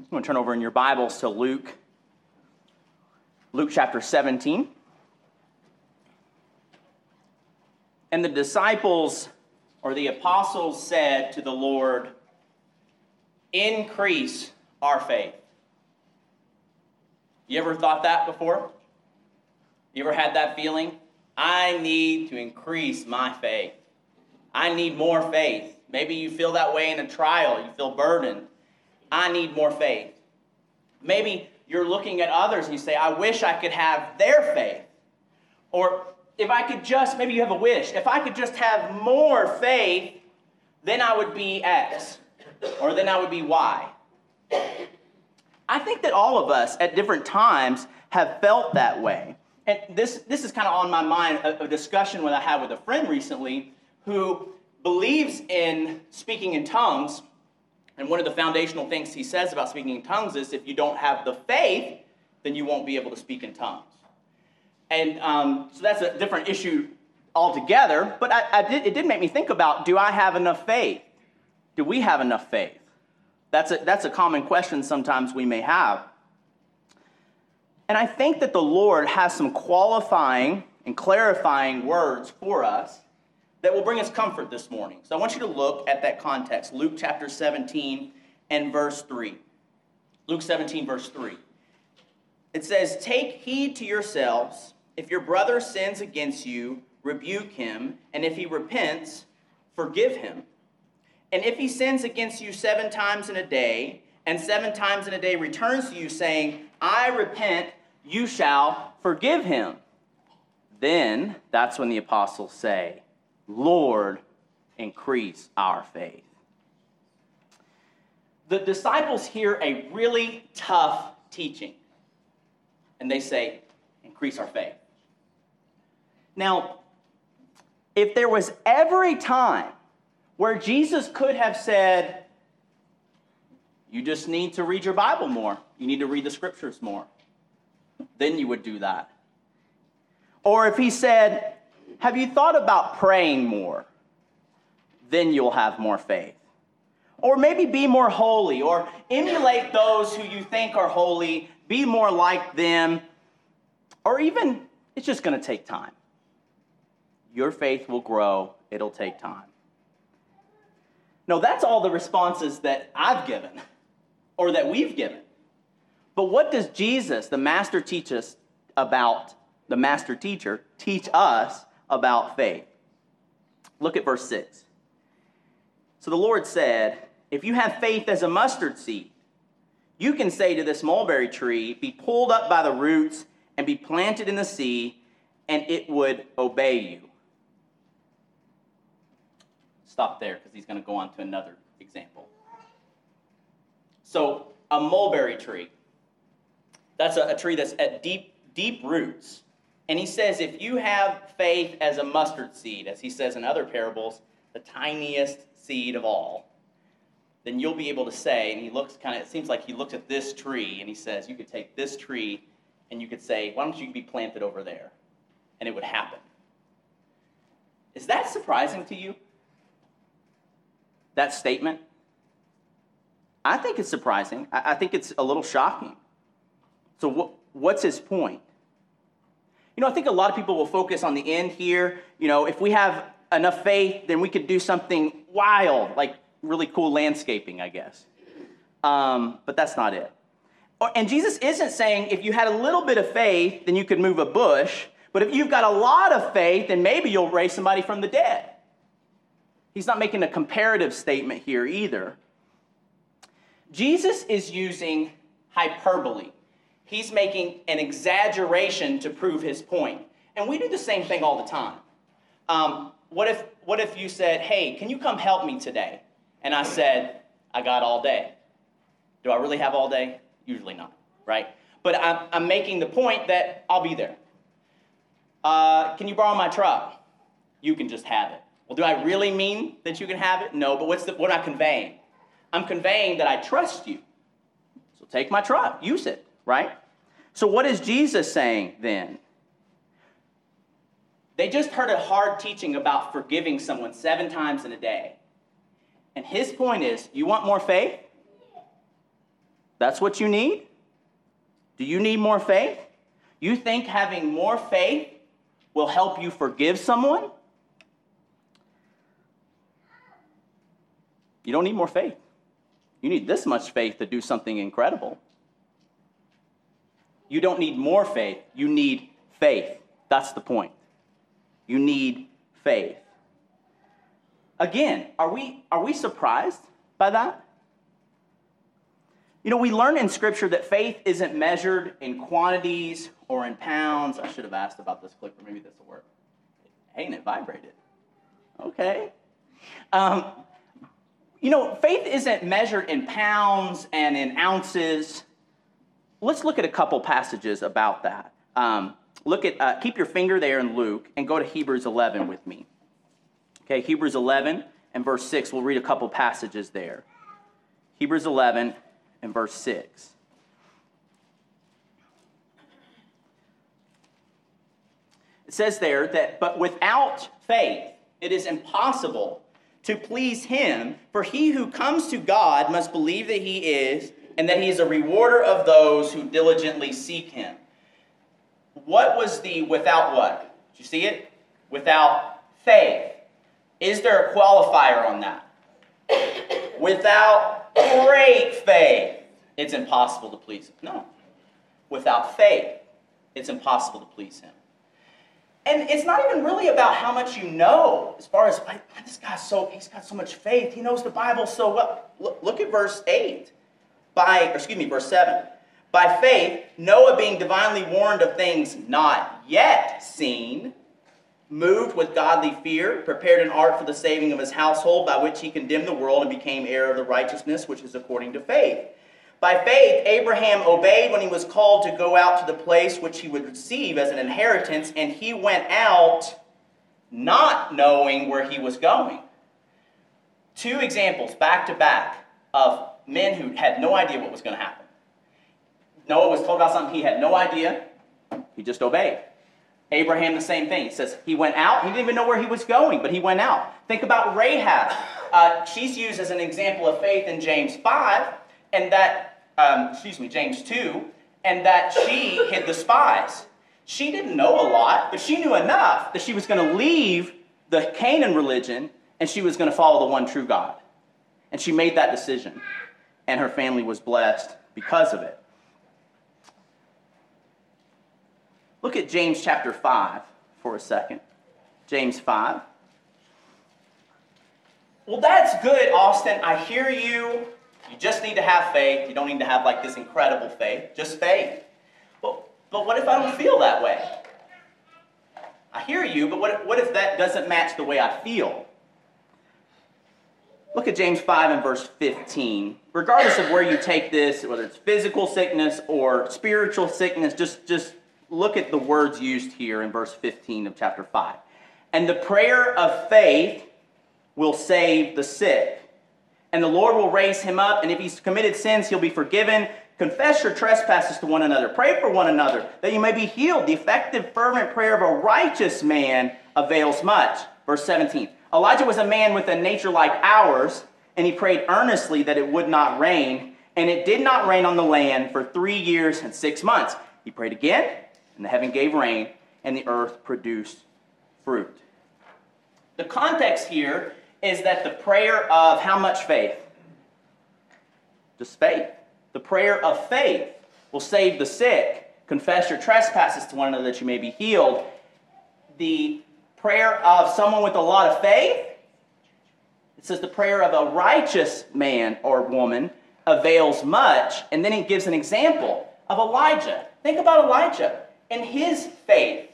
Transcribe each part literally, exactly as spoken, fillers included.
I'm going to turn over in your Bibles to Luke, Luke chapter seventeen. And the disciples, or the apostles, said to the Lord, "Increase our faith." You ever thought that before? You ever had that feeling? I need to increase my faith. I need more faith. Maybe you feel that way in a trial. You feel burdened. I need more faith. Maybe you're looking at others and you say, I wish I could have their faith. Or if I could just, maybe you have a wish, if I could just have more faith, then I would be X. Or then I would be Y. I think that all of us at different times have felt that way. And this, this is kind of on my mind, a, a discussion that I had with a friend recently who believes in speaking in tongues. And one of the foundational things he says about speaking in tongues is if you don't have the faith, then you won't be able to speak in tongues. And um, so that's a different issue altogether. But I, I did, it did make me think about, do I have enough faith? Do we have enough faith? That's a, that's a common question sometimes we may have. And I think that the Lord has some qualifying and clarifying words for us that will bring us comfort this morning. So I want you to look at that context, Luke chapter seventeen and verse three. Luke seventeen, verse three. It says, "Take heed to yourselves. If your brother sins against you, rebuke him, and if he repents, forgive him. And if he sins against you seven times in a day, and seven times in a day returns to you, saying, I repent, you shall forgive him. Then that's when the apostles say, Lord, increase our faith." The disciples hear a really tough teaching, and they say, increase our faith. Now, if there was ever a time where Jesus could have said, you just need to read your Bible more, you need to read the scriptures more, then you would do that. Or if he said, have you thought about praying more? Then you'll have more faith. Or maybe be more holy, or emulate those who you think are holy, be more like them, or even, it's just going to take time. Your faith will grow, it'll take time. No, that's all the responses that I've given, or that we've given. But what does Jesus, the master teach us about, the master teacher, teach us about faith? Look at verse six. So the Lord said, if you have faith as a mustard seed, you can say to this mulberry tree, be pulled up by the roots and be planted in the sea, and it would obey you. Stop there, because he's going to go on to another example. So a mulberry tree, that's a, a tree that's at deep, deep roots. And he says, if you have faith as a mustard seed, as he says in other parables, the tiniest seed of all, then you'll be able to say, and he looks kind of, it seems like he looks at this tree, and he says, you could take this tree, and you could say, why don't you be planted over there? And it would happen. Is that surprising to you? That statement? I think it's surprising. I, I think it's a little shocking. So what, what's his point? You know, I think a lot of people will focus on the end here. You know, if we have enough faith, then we could do something wild, like really cool landscaping, I guess. Um, but that's not it. And Jesus isn't saying if you had a little bit of faith, then you could move a bush. But if you've got a lot of faith, then maybe you'll raise somebody from the dead. He's not making a comparative statement here either. Jesus is using hyperbole. He's making an exaggeration to prove his point. And we do the same thing all the time. Um, what if, what if you said, hey, can you come help me today? And I said, I got all day. Do I really have all day? Usually not, right? But I'm, I'm making the point that I'll be there. Uh, can you borrow my truck? You can just have it. Well, do I really mean that you can have it? No, but what's the, what am I conveying? I'm conveying that I trust you. So take my truck, use it, right? So what is Jesus saying then? They just heard a hard teaching about forgiving someone seven times in a day. And his point is, you want more faith? That's what you need? Do you need more faith? You think having more faith will help you forgive someone? You don't need more faith. You need this much faith to do something incredible. You don't need more faith. You need faith. That's the point. You need faith. Again, are we, are we surprised by that? You know, we learn in Scripture that faith isn't measured in quantities or in pounds. I should have asked about this clicker. Maybe this will work. Hey, and it vibrated. Okay. Um, you know, faith isn't measured in pounds and in ounces. Let's look at a couple passages about that. Um, look at, uh, keep your finger there in Luke and go to Hebrews eleven with me. Okay, Hebrews eleven and verse six. We'll read a couple passages there. Hebrews eleven and verse six. It says there that, but without faith, it is impossible to please him, for he who comes to God must believe that he is, and that he is a rewarder of those who diligently seek him. What was the without what? Did you see it? Without faith. Is there a qualifier on that? Without great faith, it's impossible to please him. No. Without faith, it's impossible to please him. And it's not even really about how much you know, as far as, like, this guy's so, he's got so much faith. He knows the Bible so well. Look, look at verse eight. By, or excuse me, verse seven. By faith, Noah, being divinely warned of things not yet seen, moved with godly fear, prepared an ark for the saving of his household, by which he condemned the world and became heir of the righteousness which is according to faith. By faith, Abraham obeyed when he was called to go out to the place which he would receive as an inheritance, and he went out not knowing where he was going. Two examples back to back of men who had no idea what was going to happen. Noah was told about something he had no idea. He just obeyed. Abraham, the same thing. He says he went out. He didn't even know where he was going, but he went out. Think about Rahab. Uh, she's used as an example of faith in James five, and that, um, excuse me, James two, and that she hid the spies. She didn't know a lot, but she knew enough that she was going to leave the Canaan religion, and she was going to follow the one true God. And she made that decision, and her family was blessed because of it. Look at James chapter five for a second. James five. Well, that's good, Austin. I hear you. You just need to have faith. You don't need to have like this incredible faith. Just faith. But, but what if I don't feel that way? I hear you, but what if, what if that doesn't match the way I feel? Look at James five and verse fifteen. Regardless of where you take this, whether it's physical sickness or spiritual sickness, just, just look at the words used here in verse fifteen of chapter five. And the prayer of faith will save the sick, and the Lord will raise him up, and if he's committed sins, he'll be forgiven. Confess your trespasses to one another. Pray for one another, that you may be healed. The effective, fervent prayer of a righteous man avails much. Verse seventeen. Elijah was a man with a nature like ours, and he prayed earnestly that it would not rain, and it did not rain on the land for three years and six months. He prayed again, and the heaven gave rain, and the earth produced fruit. The context here is that the prayer of how much faith? Just faith. The prayer of faith will save the sick. Confess your trespasses to one another that you may be healed. The prayer of someone with a lot of faith, it says the prayer of a righteous man or woman avails much. And then it gives an example of Elijah. Think about Elijah and his faith.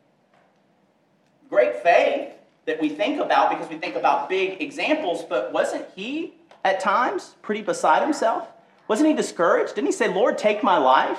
Great faith that we think about because we think about big examples, but wasn't he at times pretty beside himself? Wasn't he discouraged? Didn't he say, Lord, take my life?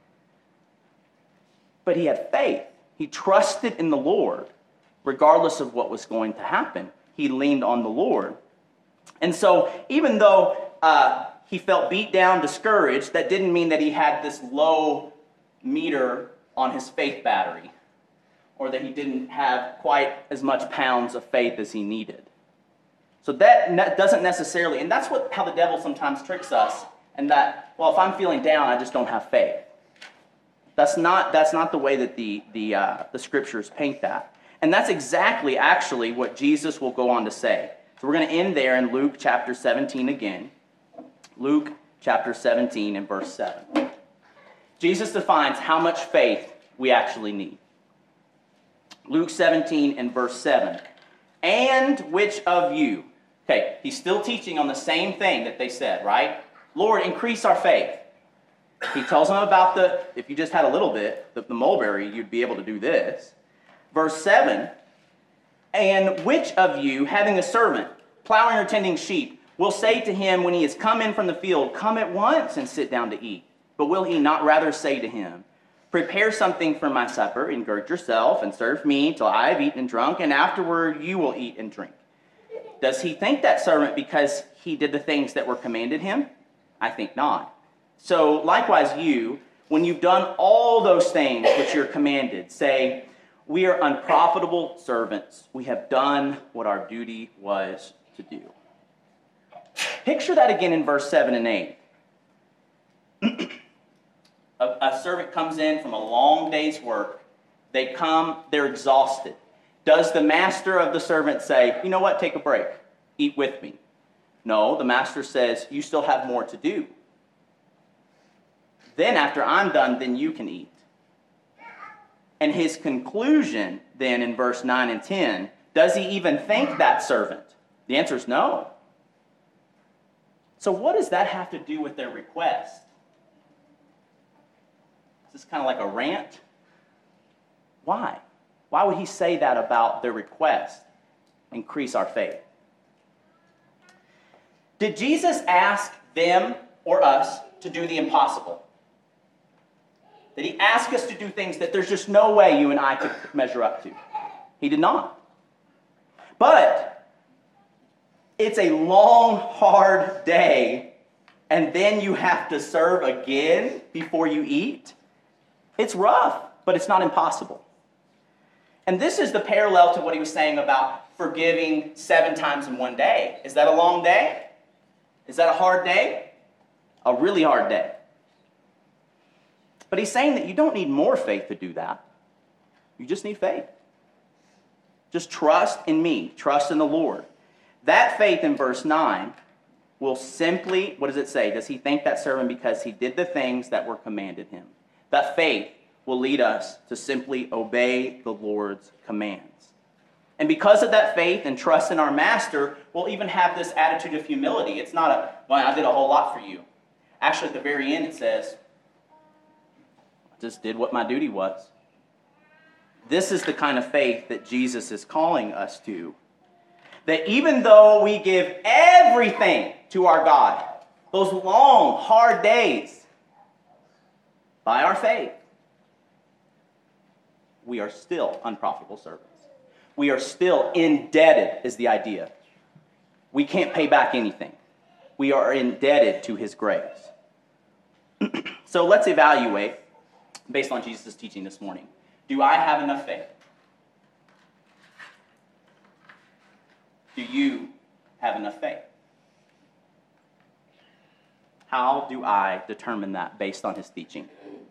But he had faith. He trusted in the Lord, regardless of what was going to happen. He leaned on the Lord. And so even though uh, he felt beat down, discouraged, that didn't mean that he had this low meter on his faith battery, or that he didn't have quite as much pounds of faith as he needed. So that ne- doesn't necessarily, and that's what how the devil sometimes tricks us and that, well, if I'm feeling down, I just don't have faith. That's not, that's not the way that the, the, uh, the scriptures paint that. And that's exactly, actually, what Jesus will go on to say. So we're going to end there in Luke chapter seventeen again. Luke chapter seventeen and verse seven. Jesus defines how much faith we actually need. Luke seventeen and verse seven. And which of you... Okay, he's still teaching on the same thing that they said, right? Lord, increase our faith. He tells them about the, if you just had a little bit, the, the mulberry, you'd be able to do this. Verse seven, and which of you, having a servant, plowing or tending sheep, will say to him when he has come in from the field, come at once and sit down to eat? But will he not rather say to him, prepare something for my supper, and gird yourself, and serve me till I have eaten and drunk, and afterward you will eat and drink? Does he thank that servant because he did the things that were commanded him? I think not. So likewise you, when you've done all those things which you're commanded, say, we are unprofitable servants. We have done what our duty was to do. Picture that again in verse seven and eight. a, a servant comes in from a long day's work. They come, they're exhausted. Does the master of the servant say, you know what, take a break, eat with me? No, the master says, you still have more to do. Then after I'm done, then you can eat. And his conclusion then in verse nine and ten, does he even thank that servant? The answer is no. So what does that have to do with their request? Is this kind of like a rant? Why? Why would he say that about their request? Increase our faith. Did Jesus ask them or us to do the impossible? Did he ask us to do things that there's just no way you and I could measure up to? He did not. But it's a long, hard day, and then you have to serve again before you eat. It's rough, but it's not impossible. And this is the parallel to what he was saying about forgiving seven times in one day. Is that a long day? Is that a hard day? A really hard day. But he's saying that you don't need more faith to do that. You just need faith. Just trust in me. Trust in the Lord. That faith in verse nine will simply, what does it say? Does he thank that servant because he did the things that were commanded him? That faith will lead us to simply obey the Lord's commands. And because of that faith and trust in our master, we'll even have this attitude of humility. It's not a, well, I did a whole lot for you. Actually, at the very end, it says, I just did what my duty was. This is the kind of faith that Jesus is calling us to. That even though we give everything to our God, those long, hard days, by our faith, we are still unprofitable servants. We are still indebted, is the idea. We can't pay back anything. We are indebted to his grace. So let's evaluate, based on Jesus' teaching this morning. Do I have enough faith? Do you have enough faith? How do I determine that based on his teaching?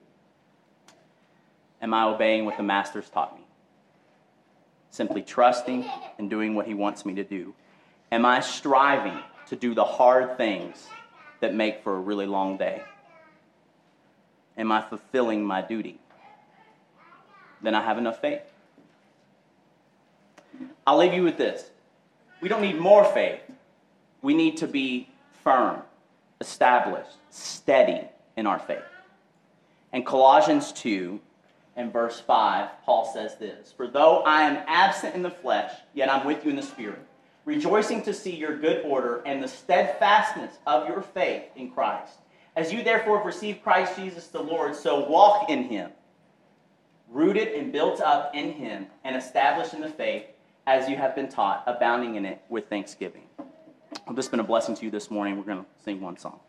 Am I obeying what the master's taught me? Simply trusting and doing what he wants me to do? Am I striving to do the hard things that make for a really long day? Am I fulfilling my duty? Then I have enough faith. I'll leave you with this. We don't need more faith. We need to be firm, established, steady in our faith. And Colossians two and verse five, Paul says this, for though I am absent in the flesh, yet I'm with you in the spirit, rejoicing to see your good order and the steadfastness of your faith in Christ. As you therefore have received Christ Jesus the Lord, so walk in him, rooted and built up in him and established in the faith as you have been taught, abounding in it with thanksgiving. Well, this has been a blessing to you this morning. We're going to sing one song.